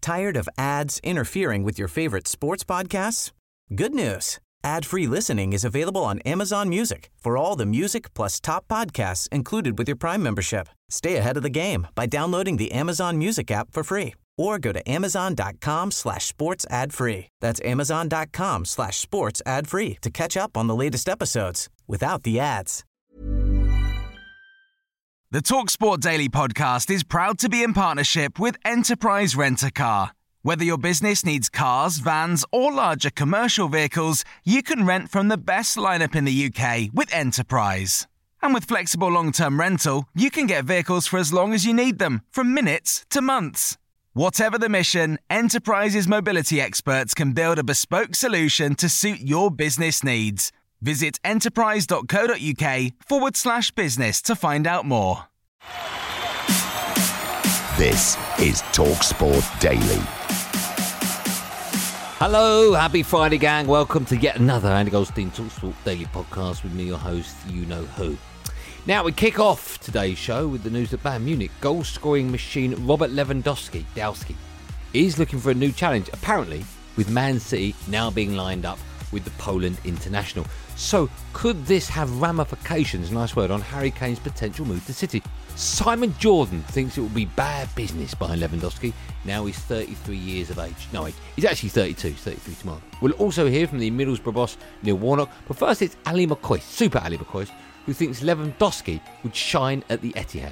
Tired of ads interfering with your favorite sports podcasts? Good news. Ad-free listening is available on Amazon Music for all the music plus top podcasts included with your Prime membership. Stay ahead of the game by downloading the Amazon Music app for free or go to amazon.com/sports ad free. That's amazon.com/sports ad free to catch up on the latest episodes without the ads. The TalkSport Daily podcast is proud to be in partnership with Enterprise Rent-A-Car. Whether your business needs cars, vans, or larger commercial vehicles, you can rent from the best lineup in the UK with Enterprise. And with flexible long-term rental, you can get vehicles for as long as you need them, from minutes to months. Whatever the mission, Enterprise's mobility experts can build a bespoke solution to suit your business needs. Visit enterprise.co.uk/business to find out more. This is TalkSport Daily. Hello, happy Friday, gang. Welcome to yet another Andy Goldstein TalkSport Daily podcast with me, your host, you know who. Now, we kick off today's show with the news that Bayern Munich goal-scoring machine Robert Lewandowski is looking for a new challenge, apparently with Man City now being lined up with the Poland international. So, could this have ramifications, nice word, on Harry Kane's potential move to City? Simon Jordan thinks it will be bad business behind Lewandowski. Now he's 33 years of age. No, he's actually 32. He's 33 tomorrow. We'll also hear from the Middlesbrough boss, Neil Warnock. But first, it's Ali McCoist, Super Ali McCoist, who thinks Lewandowski would shine at the Etihad.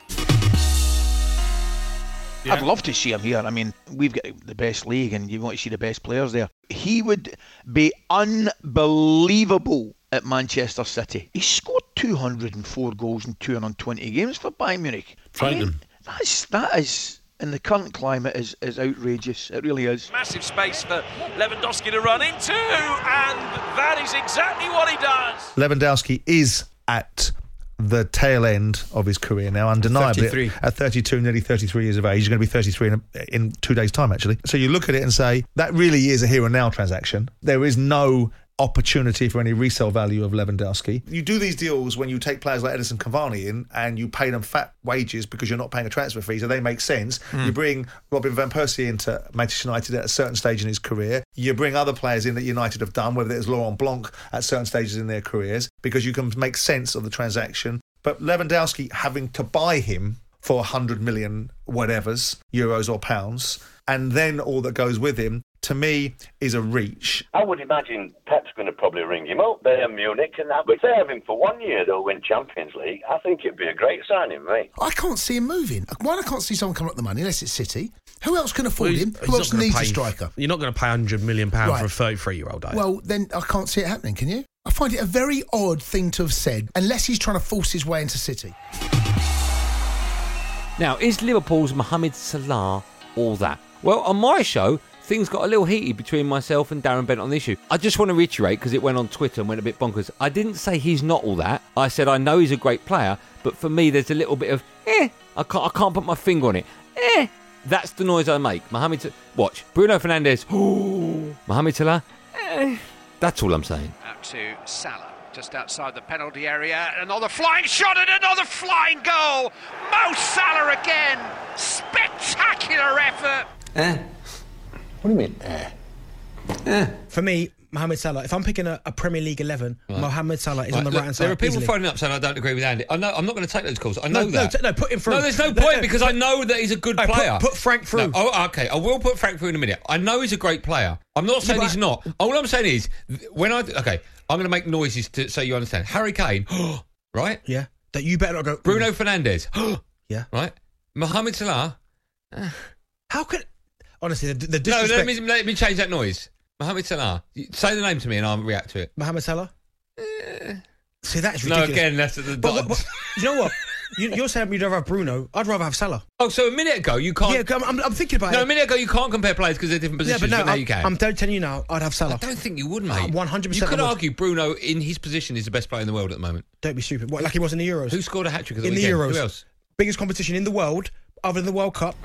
Yeah. I'd love to see him here. I mean, we've got the best league and you want to see the best players there. He would be unbelievable at Manchester City. He scored 204 goals in 220 games for Bayern Munich. Frightening. That is, in the current climate, is outrageous. It really is. Massive space for Lewandowski to run into, and that is exactly what he does. Lewandowski is at the tail end of his career now, undeniably. 33. At 32, nearly 33 years of age. He's going to be 33 in 2 days' time, actually. So you look at it and say, that really is a here and now transaction. There is no opportunity for any resale value of Lewandowski. You do these deals when you take players like Edinson Cavani in and you pay them fat wages because you're not paying a transfer fee, so they make sense. You bring Robin van Persie into Manchester United at a certain stage in his career. You bring other players in that United have done, whether it's Laurent Blanc at certain stages in their careers, because you can make sense of the transaction. But Lewandowski having to buy him for 100 million whatevers, euros or pounds, and then all that goes with him, to me, is a reach. I would imagine Pep's going to probably ring him up there in Munich, and that. But if they have him for 1 year, they'll win Champions League. I think it'd be a great signing, mate. I can't see him moving. Why I can't see someone coming up with the money unless it's City? Who else can afford him? Who else needs a striker? You're not going to pay £100 million for a 33-year-old, are you? Well, then I can't see it happening, can you? I find it a very odd thing to have said, unless he's trying to force his way into City. Now, is Liverpool's Mohamed Salah all that? Well, on my show, things got a little heated between myself and Darren Bent on the issue. I just want to reiterate, because it went on Twitter and went a bit bonkers. I didn't say he's not all that. I said I know he's a great player, but for me there's a little bit of, I can't put my finger on it. That's the noise I make. Watch. Bruno Fernandes. Mohamed Salah. That's all I'm saying. Out to Salah, just outside the penalty area. Another flying shot and another flying goal. Mo Salah again. Spectacular effort. What do you mean, For me, Mohamed Salah, if I'm picking a Premier League 11, Mohamed Salah is on the right-hand side. There are people easily. phoning up saying I don't agree with Andy. I know, I'm not going to take those calls. I know that. No, put him through. No, there's no point because I know that he's a good player. Put Frank through. No, okay, I will put Frank through in a minute. I know he's a great player. I'm not saying he's not. All I'm saying is, I'm going to make noises so you understand. Harry Kane, right? Yeah. That you better not go. Bruno Fernandes, yeah. Right? Mohamed Salah. How could... Honestly, the disrespect... No, let me change that noise. Mohamed Salah. Say the name to me and I'll react to it. Mohamed Salah? See, that's ridiculous. No, again, that's the... But you know what? You're saying you'd rather have Bruno. I'd rather have Salah. Oh, so a minute ago you can't... Yeah, I'm thinking about it. No, a minute ago you can't compare players because they're different positions, but now you can. I'm telling you now, I'd have Salah. I don't think you would, mate. 100%. You could argue Bruno, in his position, is the best player in the world at the moment. Don't be stupid. What, like he was in the Euros? Who scored a hat-trick at the weekend? The Euros. Who else? Biggest competition in the world, other than the World Cup.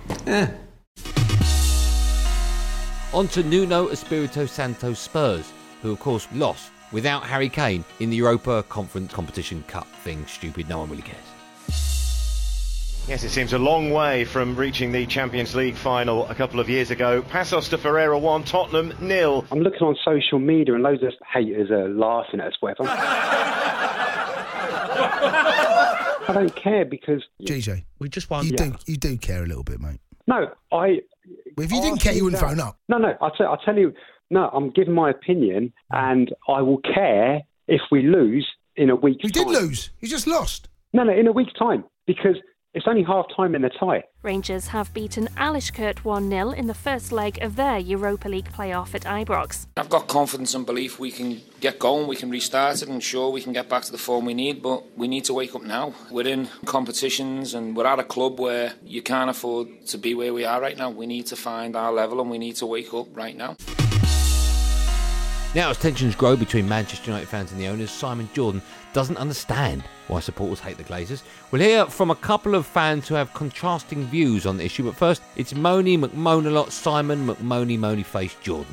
On to Nuno Espirito Santo Spurs, who of course lost without Harry Kane in the Europa Conference Competition Cup thing. Stupid, no one really cares. Yes, it seems a long way from reaching the Champions League final a couple of years ago. Passos de Ferreira 1, Tottenham 0. I'm looking on social media and loads of haters are laughing at us, whatever. I don't care because... GJ, we just want... You do care a little bit, mate. No, Well, if you didn't care, you wouldn't phone up. No, I'll tell you... No, I'm giving my opinion and I will care if we lose in a week's time. You did lose. You just lost. No, in a week's time because... It's only half-time in the tie. Rangers have beaten Alishkert 1-0 in the first leg of their Europa League playoff at Ibrox. I've got confidence and belief we can get going, we can restart it, and sure, we can get back to the form we need, but we need to wake up now. We're in competitions and we're at a club where you can't afford to be where we are right now. We need to find our level and we need to wake up right now. Now, as tensions grow between Manchester United fans and the owners, Simon Jordan doesn't understand why supporters hate the Glazers. We'll hear from a couple of fans who have contrasting views on the issue, but first, it's Moany McMonalot, Simon McMoney-Face Jordan.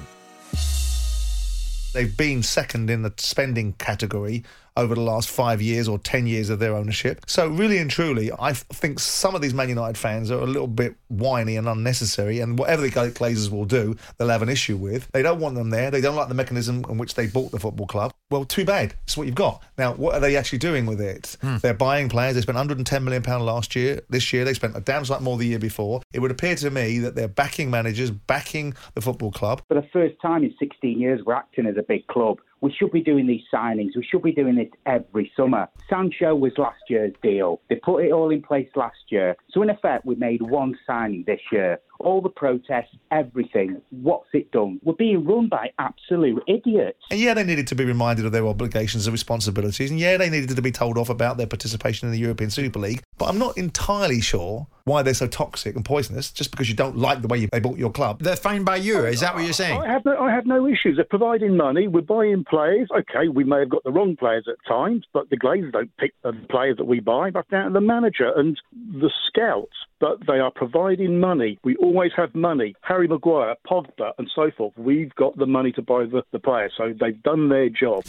They've been second in the spending category over the last 5 years or 10 years of their ownership. So really and truly, I think some of these Man United fans are a little bit whiny and unnecessary, and whatever the Glazers will do, they'll have an issue with. They don't want them there. They don't like the mechanism in which they bought the football club. Well, too bad. It's what you've got. Now, what are they actually doing with it? They're buying players. They spent £110 million last year. This year, they spent a damn sight more the year before. It would appear to me that they're backing managers, backing the football club. For the first time in 16 years, we're acting as a big club. We should be doing these signings. We should be doing this every summer. Sancho was last year's deal. They put it all in place last year. So in effect, we made one signing this year. All the protests, everything. What's it done? We're being run by absolute idiots. And yeah, they needed to be reminded of their obligations and responsibilities. And yeah, they needed to be told off about their participation in the European Super League. But I'm not entirely sure why they're so toxic and poisonous just because you don't like the way they bought your club. They're fined by you, is that what you're saying? I have no issues. They're providing money. We're buying players. OK, we may have got the wrong players at times, but the Glazers don't pick the players that we buy. That's down to the manager and the scouts. But they are providing money. We always have money. Harry Maguire, Pogba and so forth. We've got the money to buy the players. So they've done their job.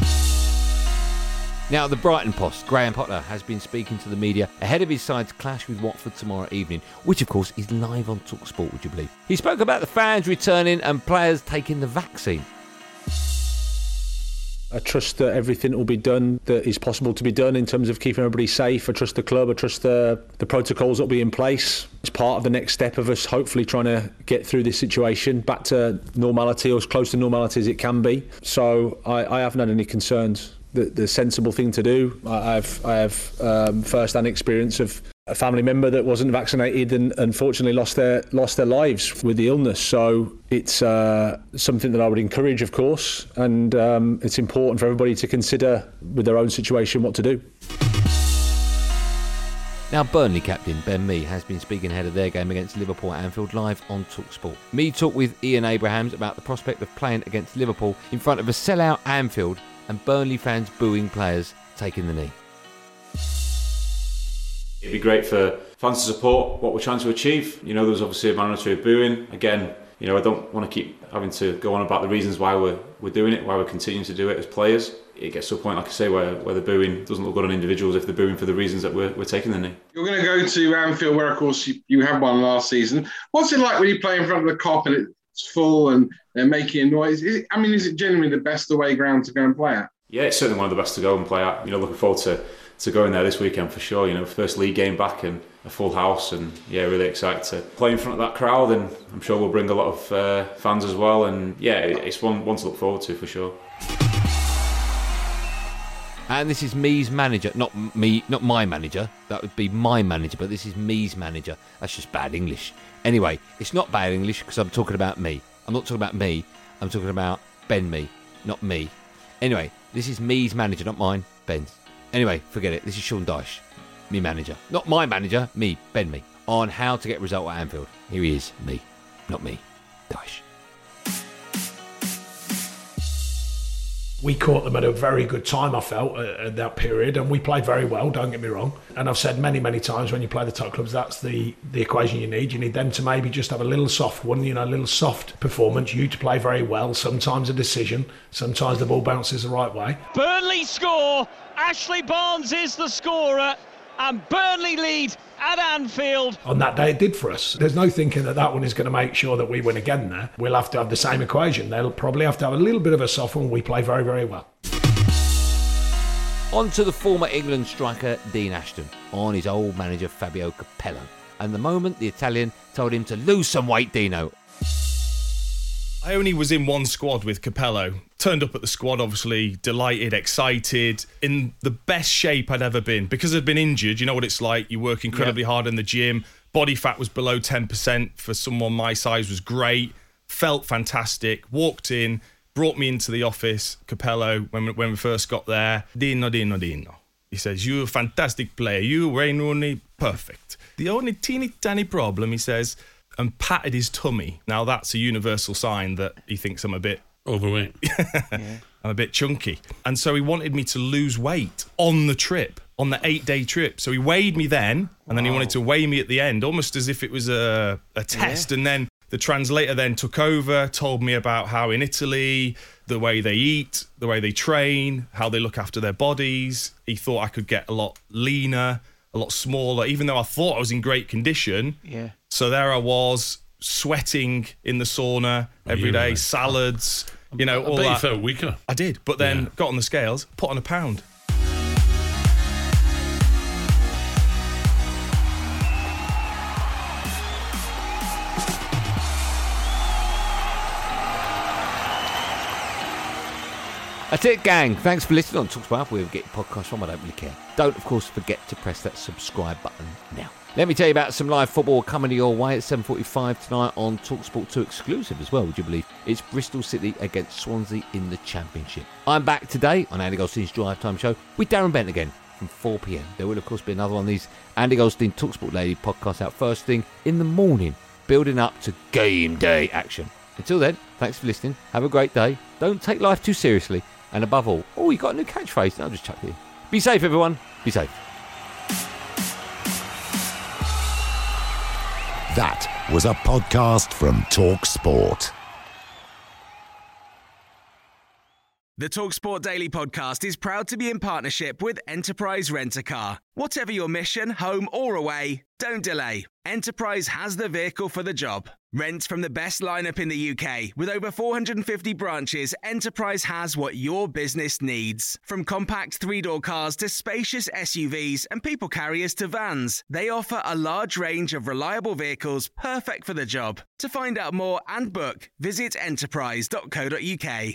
Now, the Brighton Post, Graham Potter, has been speaking to the media ahead of his side's clash with Watford tomorrow evening, which, of course, is live on TalkSport, would you believe? He spoke about the fans returning and players taking the vaccine. I trust that everything will be done that is possible to be done in terms of keeping everybody safe. I trust the club. I trust the protocols that will be in place. It's part of the next step of us hopefully trying to get through this situation back to normality or as close to normality as it can be. So I haven't had any concerns. The sensible thing to do. I have first-hand experience of a family member that wasn't vaccinated and unfortunately lost their lives with the illness. So it's something that I would encourage, of course, and it's important for everybody to consider with their own situation what to do. Now, Burnley captain Ben Mee has been speaking ahead of their game against Liverpool at Anfield live on TalkSport. Mee talked with Ian Abrahams about the prospect of playing against Liverpool in front of a sellout Anfield and Burnley fans booing players taking the knee. It'd be great for fans to support what we're trying to achieve. You know, there's obviously a mandatory booing. Again, you know, I don't want to keep having to go on about the reasons why we're doing it, why we're continuing to do it as players. It gets to a point, like I say, where the booing doesn't look good on individuals if they're booing for the reasons that we're taking the knee. You're going to go to Anfield, where, of course, you had one last season. What's it like when you play in front of the Kop and it's full and they're making noise? Is it genuinely the best away ground to go and play at? Yeah, it's certainly one of the best to go and play at. You know, looking forward to going there this weekend for sure. You know, first league game back and a full house, and yeah, really excited to play in front of that crowd, and I'm sure we'll bring a lot of fans as well, and yeah, it's one to look forward to for sure. And this is Mee's manager, not my manager, that would be my manager, but this is Mee's manager. That's just bad English. Anyway, it's not bad English because I'm talking about me. I'm not talking about me, I'm talking about Ben Mee, not me. Anyway, this is Mee's manager, not mine, Ben's. Anyway, forget it. This is Sean Dyche, me manager. Not my manager, me, Ben Mee, on how to get a result at Anfield. Here he is, me, not me, Dyche. We caught them at a very good time, I felt, at that period, and we played very well, don't get me wrong. And I've said many, many times when you play the top clubs, that's the equation you need. You need them to maybe just have a little soft one, a little soft performance, you to play very well, sometimes a decision, sometimes the ball bounces the right way. Burnley score, Ashley Barnes is the scorer. and Burnley lead at Anfield. On that day it did for us. There's no thinking that one is going to make sure that we win again there. We'll have to have the same equation. They'll probably have to have a little bit of a soft one. We play very, very well. On to the former England striker Dean Ashton on his old manager Fabio Capello. And the moment the Italian told him to lose some weight, Dino. I only was in one squad with Capello. Turned up at the squad, obviously, delighted, excited, in the best shape I'd ever been. Because I'd been injured, you know what it's like. You work incredibly hard in the gym. Body fat was below 10% for someone my size was great. Felt fantastic. Walked in, brought me into the office, Capello, when we first got there. Dino. He says, you're a fantastic player. You, Wayne Rooney, perfect. The only teeny tiny problem, he says, and patted his tummy. Now that's a universal sign that he thinks I'm a bit overweight. I'm a bit chunky. And so he wanted me to lose weight on the trip, on the 8-day trip. So he weighed me then, and then he wanted to weigh me at the end, almost as if it was a test. And then the translator then took over, told me about how in Italy, the way they eat, the way they train, how they look after their bodies. He thought I could get a lot leaner, a lot smaller, even though I thought I was in great condition. Yeah. So there I was, sweating in the sauna every day, salads, all that. You felt weaker. I did, but then got on the scales, put on a pound. That's it, gang. Thanks for listening on TalkSport. Wherever you get your podcast from, I don't really care. Don't, of course, forget to press that subscribe button now. Let me tell you about some live football coming your way at 7:45 tonight on TalkSport 2 exclusive as well, would you believe? It's Bristol City against Swansea in the Championship. I'm back today on Andy Goldstein's Drive Time Show with Darren Bent again from 4 p.m. There will, of course, be another one of these Andy Goldstein TalkSport Lady podcasts out first thing in the morning, building up to game day action. Until then, thanks for listening. Have a great day. Don't take life too seriously. And above all, you got a new catchphrase. I'll just chuck it in. Be safe, everyone. Be safe. That was a podcast from TalkSport. The TalkSport Daily Podcast is proud to be in partnership with Enterprise Rent-A-Car. Whatever your mission, home or away, don't delay. Enterprise has the vehicle for the job. Rent from the best lineup in the UK. With over 450 branches, Enterprise has what your business needs. From compact 3-door cars to spacious SUVs and people carriers to vans, they offer a large range of reliable vehicles perfect for the job. To find out more and book, visit enterprise.co.uk.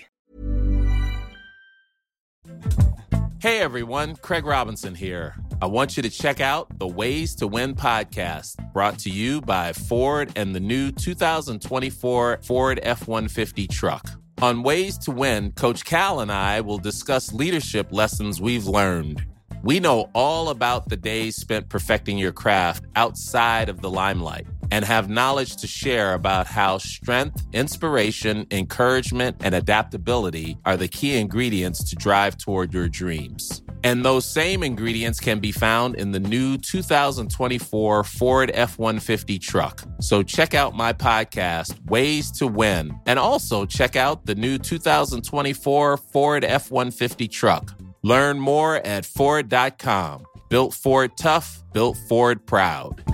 Hey everyone, Craig Robinson here. I want you to check out the Ways to Win podcast, brought to you by Ford and the new 2024 Ford F-150 truck. On Ways to Win, Coach Cal and I will discuss leadership lessons we've learned. We know all about the days spent perfecting your craft outside of the limelight and have knowledge to share about how strength, inspiration, encouragement, and adaptability are the key ingredients to drive toward your dreams. And those same ingredients can be found in the new 2024 Ford F-150 truck. So check out my podcast, Ways to Win, and also check out the new 2024 Ford F-150 truck. Learn more at Ford.com. Built Ford tough, built Ford proud.